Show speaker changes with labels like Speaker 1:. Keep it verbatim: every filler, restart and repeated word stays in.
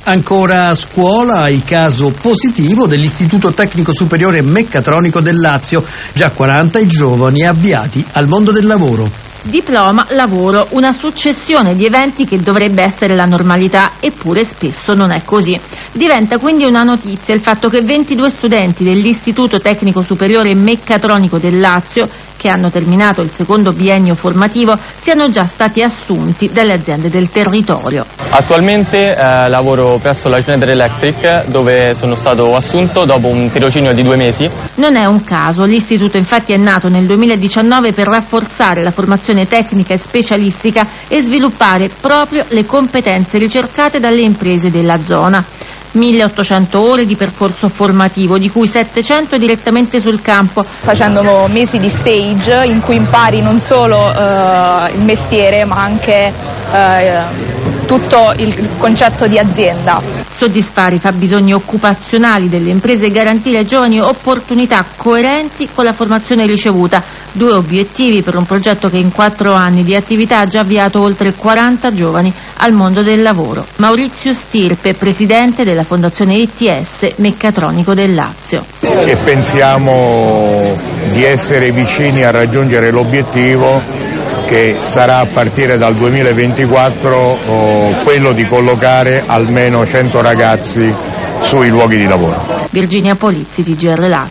Speaker 1: Ancora a scuola il caso positivo dell'Istituto Tecnico Superiore Meccatronico del Lazio, già quaranta i giovani avviati al mondo del lavoro.
Speaker 2: Diploma, lavoro, una successione di eventi che dovrebbe essere la normalità, eppure spesso non è così. Diventa quindi una notizia il fatto che ventidue studenti dell'Istituto Tecnico Superiore Meccatronico del Lazio, che hanno terminato il secondo biennio formativo, siano già stati assunti dalle aziende del territorio.
Speaker 3: Attualmente eh, lavoro presso la Schneider Electric, dove sono stato assunto dopo un tirocinio di due mesi.
Speaker 2: Non è un caso, l'istituto infatti è nato nel duemiladiciannove per rafforzare la formazione tecnica e specialistica e sviluppare proprio le competenze ricercate dalle imprese della zona. milleottocento ore di percorso formativo, di cui settecento direttamente sul campo.
Speaker 4: Facendo mesi di stage in cui impari non solo eh, il mestiere ma anche eh, tutto il concetto di azienda.
Speaker 2: Soddisfare i fabbisogni occupazionali delle imprese e garantire ai giovani opportunità coerenti con la formazione ricevuta. Due obiettivi per un progetto che in quattro anni di attività ha già avviato oltre quaranta giovani al mondo del lavoro. Maurizio Stirpe, presidente della Fondazione E T S Meccatronico del Lazio.
Speaker 5: E pensiamo di essere vicini a raggiungere l'obiettivo, che sarà a partire dal duemilaventiquattro oh, quello di collocare almeno cento ragazzi sui luoghi di lavoro.
Speaker 2: Virginia Polizzi, T G R Lazio.